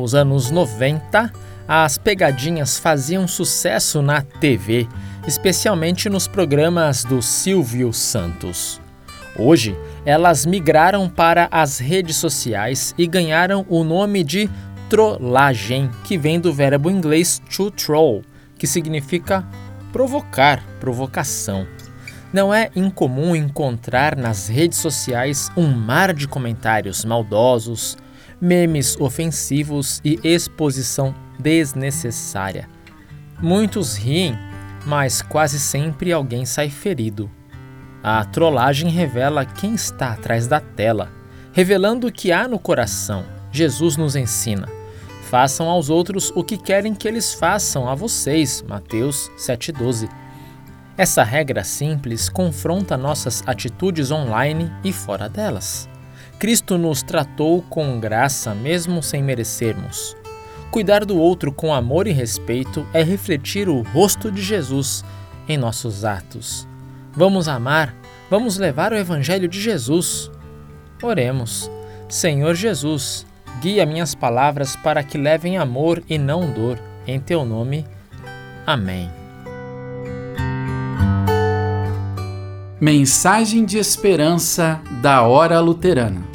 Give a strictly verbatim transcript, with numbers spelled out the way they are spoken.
Nos anos noventa, as pegadinhas faziam sucesso na T V, especialmente nos programas do Silvio Santos. Hoje, elas migraram para as redes sociais e ganharam o nome de trollagem, que vem do verbo inglês to troll, que significa provocar, provocação. Não é incomum encontrar nas redes sociais um mar de comentários maldosos, memes ofensivos e exposição desnecessária. Muitos riem, mas quase sempre alguém sai ferido. A trollagem revela quem está atrás da tela, revelando o que há no coração. Jesus nos ensina: façam aos outros o que querem que eles façam a vocês. Mateus sete, doze. Essa regra simples confronta nossas atitudes online e fora delas. Cristo nos tratou com graça mesmo sem merecermos. Cuidar do outro com amor e respeito é refletir o rosto de Jesus em nossos atos. Vamos amar, vamos levar o Evangelho de Jesus. Oremos. Senhor Jesus, guia minhas palavras para que levem amor e não dor. Em teu nome. Amém. Mensagem de esperança da Hora Luterana.